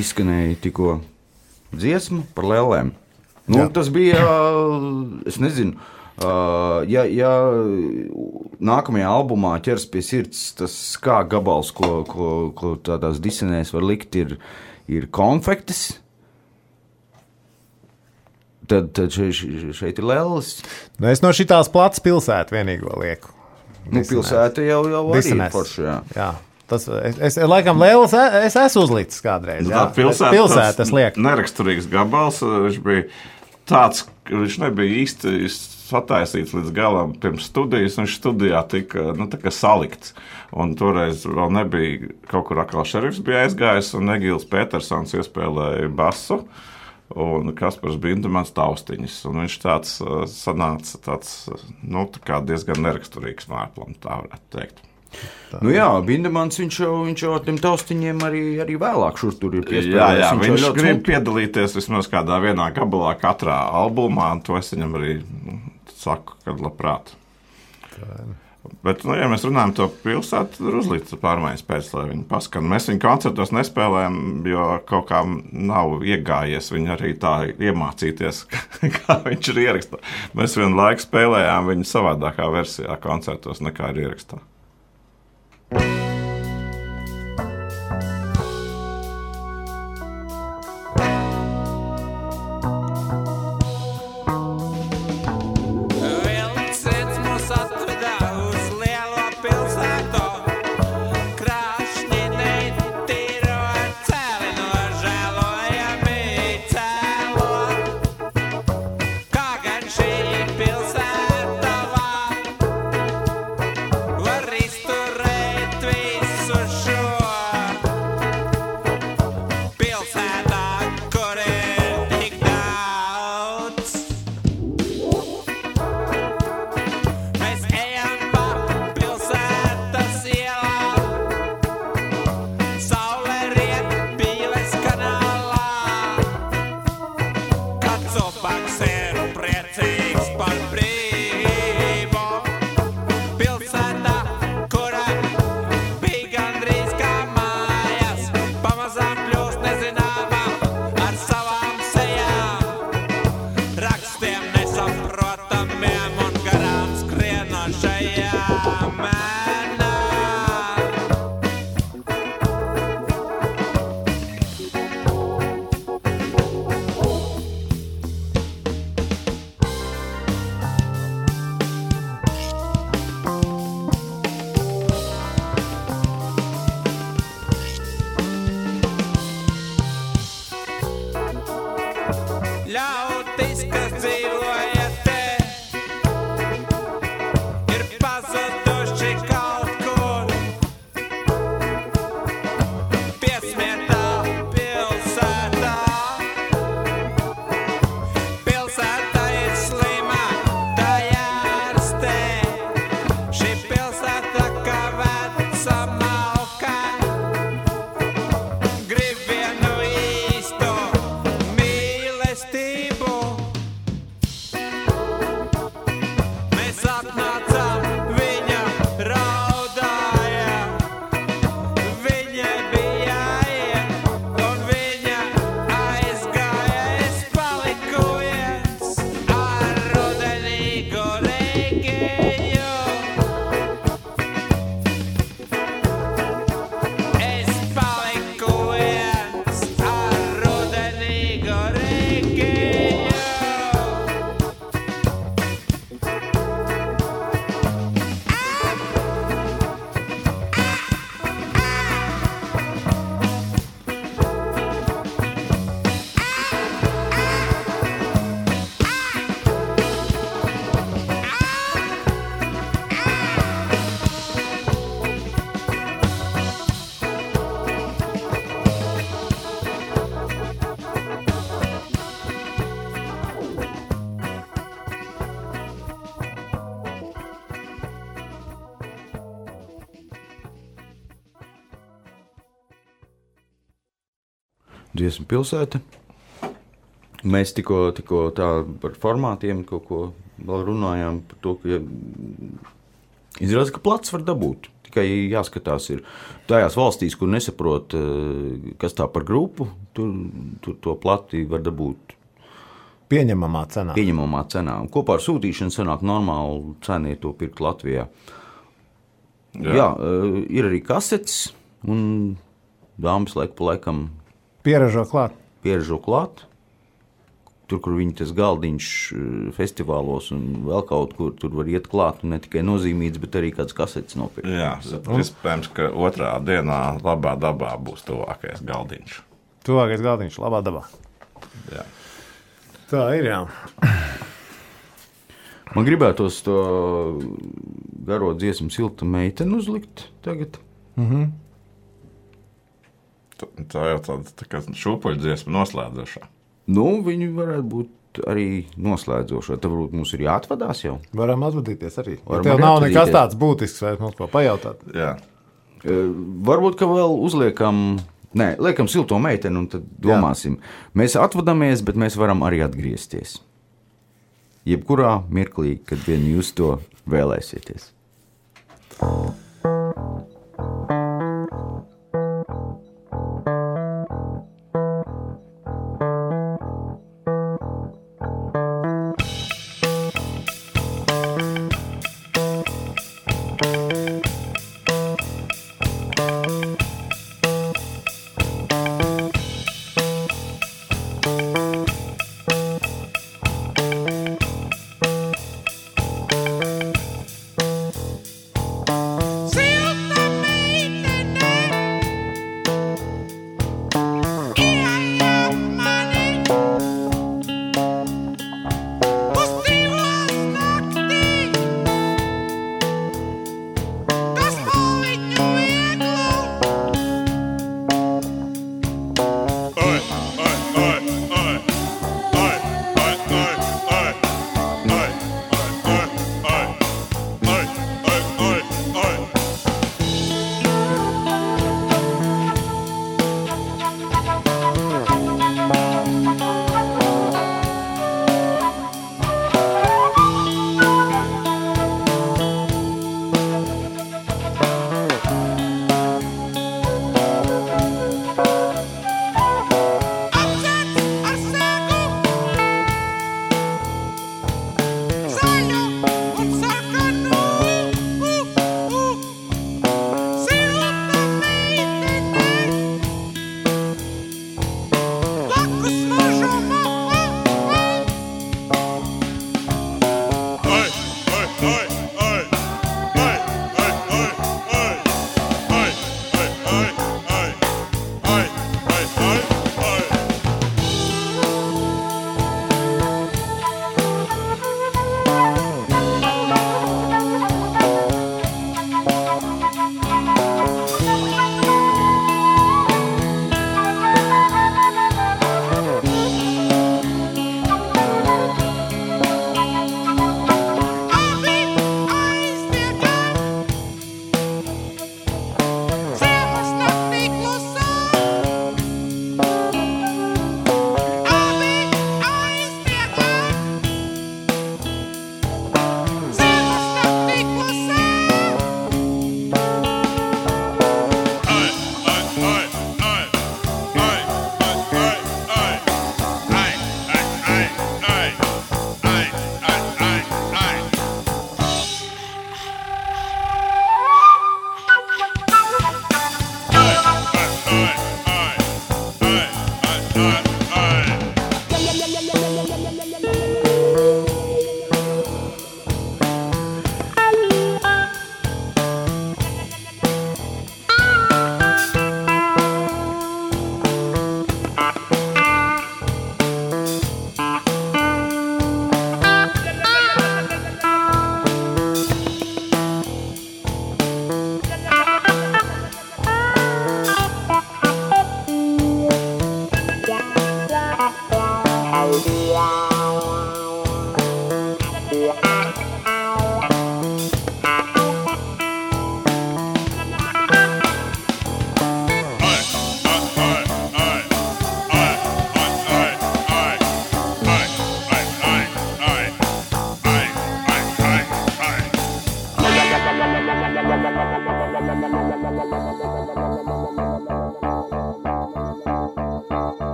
izskanēja tikko dziesma par lēlēm. Nu, tas bija, es nezinu, ja, ja nākamajā albumā ķers pie sirds tas kā gabals, ko, ko, ko tādās disenēs var likt, ir, ir konfektes, tad, tad šeit, šeit ir lēles. Nu, es no šitās plats pilsētu vienīgo lieku. Nu, pilsēta jau, jau arī ir forši, jā. jā. Tas, es, es laikam lēles, es esmu uzlicis kādreiz. Jā. Pilsēta, pilsēta tas liek. Neraksturīgs gabals, viņš bija tāds, ka viņš nebija īsti sataisīts līdz galam pirms studijas, viņš studijā tika, nu, tā kā salikts. Un toreiz vēl nebija, kaut kur atkal šerifs bija aizgājis, un Egils Petersons iespēlēja basu, un Kaspars Bindemans taustiņas. Un viņš tāds sanāca tāds, nu, tā kā diezgan neraksturīgs mārplam, tā varētu teikt. Tā. Nu jā, Bindemans, viņš jau, viņš jau ar tiem taustiņiem arī, arī vēlāk šur tur ir piespēlējis. Jā, jā, viņš, viņš grib smuk... piedalīties vismaz kādā vienā gabalā katrā albumā, un to es viņam arī saku, kad labprāt. Tā. Bet, nu, ja mēs runājam to pilsētu, tad uzlīdz pārmaiņas pēc, lai viņi paskan. Mēs viņu koncertos nespēlējam, jo kaut kā nav iegājies viņu arī tā iemācīties, kā viņš ir ierakstā. Mēs vienu laiku spēlējām viņu savādākā versijā koncertos, nekā ir ierakstā. Dziesmu pilsēta. Mēs tikko, tikko tā par formātiem kaut ko vēl runājām par to, ka izrādās, ka plats var dabūt. Tikai jāskatās, ir tajās valstīs, kur nesaprot, kas tā par grupu, tur, tur to plati var dabūt pieņemamā cenā. Pieņemamā cenā. Un kopā ar sūtīšanu sanāk normālu cenu, ja to pirkt Latvijā. Jā, Jā ir arī kasetes, un dāmas laiku pa laikam pieražo klāt. Pieražo klāt. Tur, kur viņi tas galdiņš festivālos un vēl kaut kur, tur var iet klāt, un ne tikai nozīmīts, bet arī kāds kasetes nopirkt. Jā, iespējams, ka otrā dienā labā dabā būs tuvākais galdiņš. Tuvākais galdiņš labā dabā. Jā. Tā ir, jā. Man gribētos to garo dziesmu Silta meiteni uzlikt tagad. Mhm. Tā jau tāda tā kā šūpuļu dziesma noslēdzošā. Nu, viņi varētu būt arī noslēdzošā. Tad varbūt mums ir jāatvadās jau. Varam atvadīties arī. Varam Tev arī nav atvadīties. nekas tāds būtisks, vai mums ko pajautāt. Jā. E, varbūt, ka vēl uzliekam, nē, liekam Silto meiteni un tad domāsim. Jā. Mēs atvadamies, bet mēs varam arī atgriezties. Jebkurā mirklī, kad vien jūs to vēlēsieties.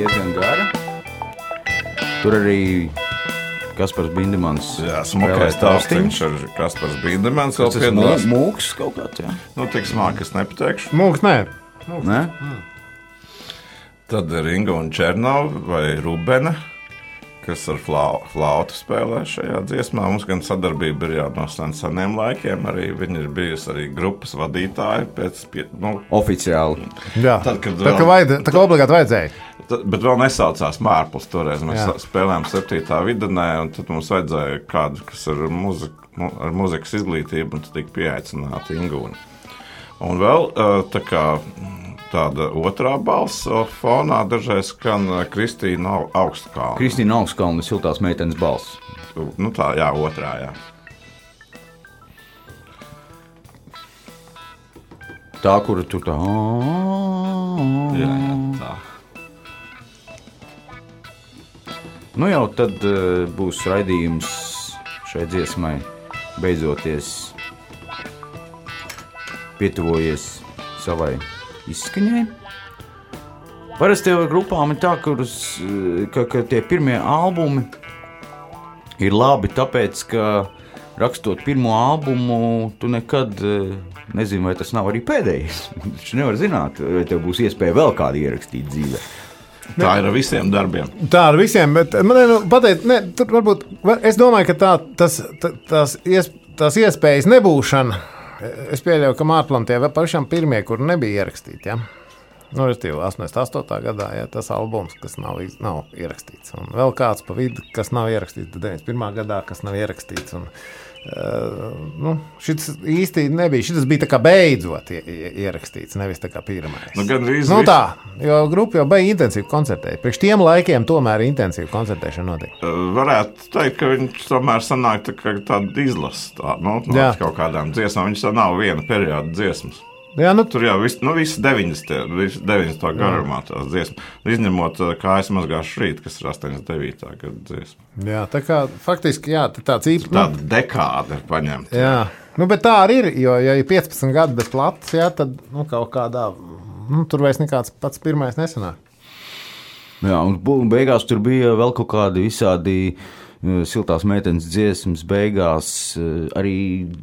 diezgan gara. Tur arī Kaspars Bindemans. Jā, smukais taustiņš ar Kaspars Bindemans. Tas ir mūks, mūks kaut kāds, jā. Nu, tik smāk, es nepateikšu. Mūks, nē. Nē? Tad ir Inga un Černova vai Rubena, kas ar flau, flautu spēlē šajā dziesmā. Mums gan sadarbība ir jau no sen seniem laikiem. Arī viņi ir bijusi arī grupas vadītāji pēc, pie, nu, oficiāli. Jā, tad, kad vēl, tā, ka vajad, tā kā obligāti vajadzēja. Tad, bet vēl nesaucās Mārplis toreiz. Mēs Jā. spēlējām septītā videnē, un tad mums vajadzēja kādu, kas ar, muzika, ar muzikas izglītību, un tad tika pieaicināta Ingūna. Un vēl tā kā tāda otrā balss fonā dažreiz skan Kristīna Augstkalna. Kristīna Augstkalna, siltās meitenes balss. Nu tā, jā, otrā, jā. Tā, kura tur tā... Jā, jā, tā. Nu jau tad uh, būs raidījums šai dziesmai beidzoties pietuvojies savai izskaņai. Parasti jau ar grupām ir tā, kuras, ka, ka tie pirmie albumi ir labi, tāpēc, ka rakstot pirmo albumu, tu nekad nezini, vai tas nav arī pēdējais. Tu nevar zināt, vai tev būs iespēja vēl kādu ierakstīt dzīvē. Tā ir ar visiem darbiem. Tā ir ar visiem, bet man nu, pateikt, ne, tur varbūt, es domāju, ka tā, tas, tā, tās, ies, tās iespējas nebūšana, es pieļauju, ka Mārplam tie pašām pirmie, kur nebija ierakstīti, ja? Nu, restīvi, astoņdesmit astotā gadā, ja, tas albums, kas nav, nav ierakstīts, un vēl kāds pa vidu, kas nav ierakstīts, deviņdesmit pirmā gadā, kas nav ierakstīts, un Uh, nu, šis īsti nebija. Šis bija tā kā beidzot ierakstīts, nevis tā kā pirmais. Nu, gandrīz nu, tā, jo grupa jau beidz intensīvi koncertēt. Priekš tiem laikiem tomēr intensīvi koncertēšana notiek. Uh, varētu teikt, ka viņš tomēr sanāk tā, kā tāda izlasa. Tā, nu, no kaut kādām dziesmām. Viņš tā nav viena perioda dziesmas. Jā, nu, tur jau viss nu, deviņdesmito garumā tās dziesmas. Izņemot kājas mazgāšu rīt, kas ir astoņdesmit devītā gada dziesma. Jā, tā kā faktiski, jā, tā tāds īpaši. Tāda nu, dekāda ir paņemta. Jā, nu, bet tā arī ir, jo, ja ir piecpadsmit gadi bez plates, jā, tad, nu, kaut kādā, nu, tur vairs nekāds pats pirmais nesanāk. Jā, un beigās tur bija vēl kaut kādi visādi siltās meitenes dziesmas, beigās arī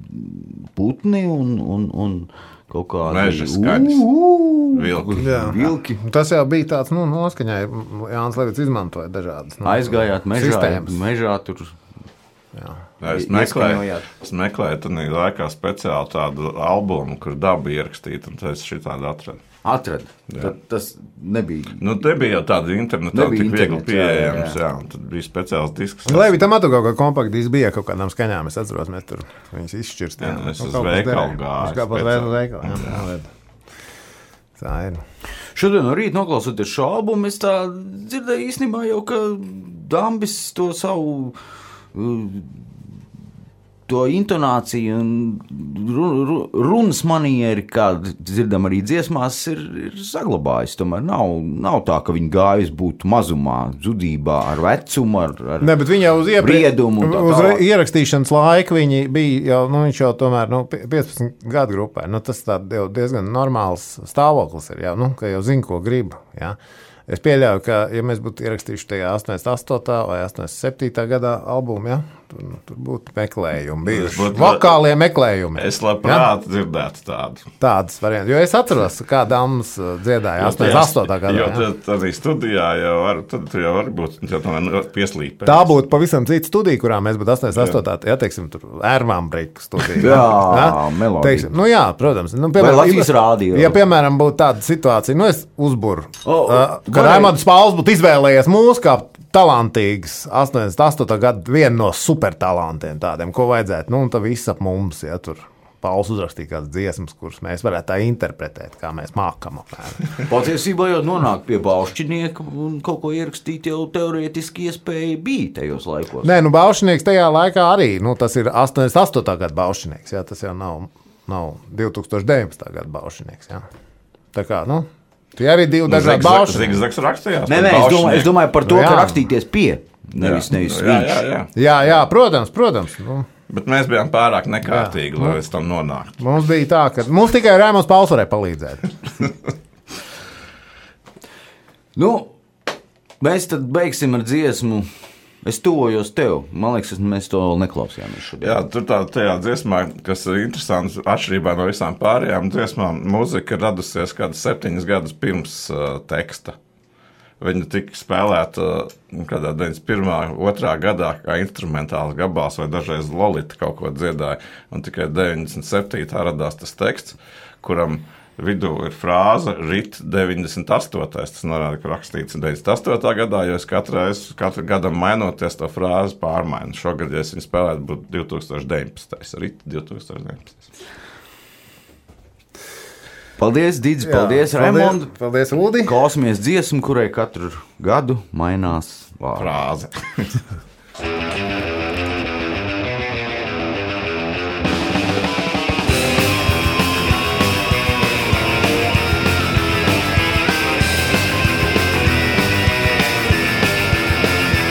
putni un, un, un kaut kādi meža skaņas, vilki. Jā, vilki. Tas jau bija tāds, nu, noskaņai, Jānis Levits izmantoja dažādas. Nu, aizgājāt mežā, sistēmas. mežā tur. Jā. Es meklēju, es meklēju tad laikā speciāli tādu albumu, kur daba ierakstīta, un es šitādu atradu. Atrad. Tad tas nebija. Nu, te bija jau tāda internetā, nebija tik viegli internet, pieejams, jā, jā. jā, un tad bija speciāls disks. Levitam atu kaut kā kompakta diska bija kaut kādām skaņām, es atceros, mēs tur viņas izšķirstījām. Jā, es uz veikalu gāju. Kā pat vēl veikalu, jā. jā. Tā ir. Šodien no rīta noklausoties šo albumu, es tā dzirdēju īstenībā jau, ka Dambis to savu to intonāciju un runas manieri, kādu dzirdam arī dziesmās, ir, ir saglabājis. Tomēr nav, nav tā, ka viņi gājis būt mazumā, zudībā ar vecumu, ar, ar ne, bet viņi jau uz briedumu. Uz re, ierakstīšanas laiku viņi bija jau, nu, viņš jau tomēr, nu, piecpadsmit gadu grupē. Nu, tas tā jau diezgan normāls stāvoklis ir, jau, nu, ka jau zina, ko grib, jā. Es pieļauju, ka, ja mēs būtu ierakstījuši tajā astoņdesmit astotā vai astoņdesmit septītā gadā albumu, ja, tur, tur būtu meklējumi, bijuši vokālie meklējumi. Es labprāt ja? dzirdētu tādu. Tādas variantas, jo es atceros, kā Dams dziedāja astoņdesmit astotā gadā. Jo tad, tad arī studijā jau var, tad jau var būt jau pieslīd. Tā būtu pavisam cita studija, kurā mēs būtu astoņdesmit astotā, ja, teiksim, tur Ērvām Breiku studija. Jā, ja? melodija. Teiksim, nu jā, protams. Nu, piemēram, vai Latvijas rādio. Ja, piemēram, būtu tāda situācija, nu es uzburu. Oh, uh, ka Raimonds Pauls būtu izvēlējies mūs kā talantīgs astoņdesmit astotā gada vienu no supertalantiem tādiem, ko vajadzētu. Nu, un tad viss ap mums, ja tur Pauls uzrakstīja kādas dziesmas, kuras mēs varētu tā interpretēt, kā mēs mākam. Patiesībā jau nonāk pie Baušķinieka un kaut ko ierakstīt jau teorētiski iespēja bija tajos laikos. Nē, nu Baušķinieks tajā laikā arī, nu tas ir astoņdesmit astotā gada Baušķinieks, jā, tas jau nav, nav divi tūkstoši deviņpadsmitā gada Baušķinieks, jā. Tā kā, nu, tie arī divi dažādi Baušķinieki. Zigzags rakstījās. Nē, nē, es domāju, es domāju par to, jā. Ka rakstīties pie, nevis, nevis jā, viņš. jā, jā. jā, jā, protams, protams. Nu. Bet mēs bijām pārāk nekārtīgi, jā. Lai līdz tam nonāktu. Mums bija tā, ka mums tikai Raimonds Pauls varēja palīdzēt. Nu, Mēs tad beigsim ar dziesmu. Es tuvojos tev. Man liekas, mēs to vēl neklausījāmies šodien. Jā, tur tā tajā dziesmā, kas ir interesants, atšķirībā no visām pārējām dziesmām, mūzika ir radusies kādas septiņas gadus pirms uh, teksta. Viņa tika spēlēta uh, kādā deviņdesmit pirmā, otrā gadā kā instrumentāls gabals vai dažreiz Lolita kaut ko dziedāja. Un tikai deviņdesmit septītā radās tas teksts, kuram vidū ir frāze rit deviņdesmit astotais. Tas norāda, ka rakstīts deviņdesmit astotā gadā, jo es katru, reizi, katru gadam mainoties to frāzi pārmainu. Šogad, ja es viņu spēlētu, būtu divi tūkstoši deviņpadsmitais. Rit divi tūkstoši deviņpadsmitais. Paldies, Dīdz, paldies, Raimond. Paldies, Uldi. Klausamies dziesmu, kurai katru gadu mainās frāze.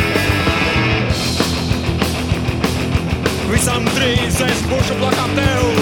Visam drīz es būšu blakām tev.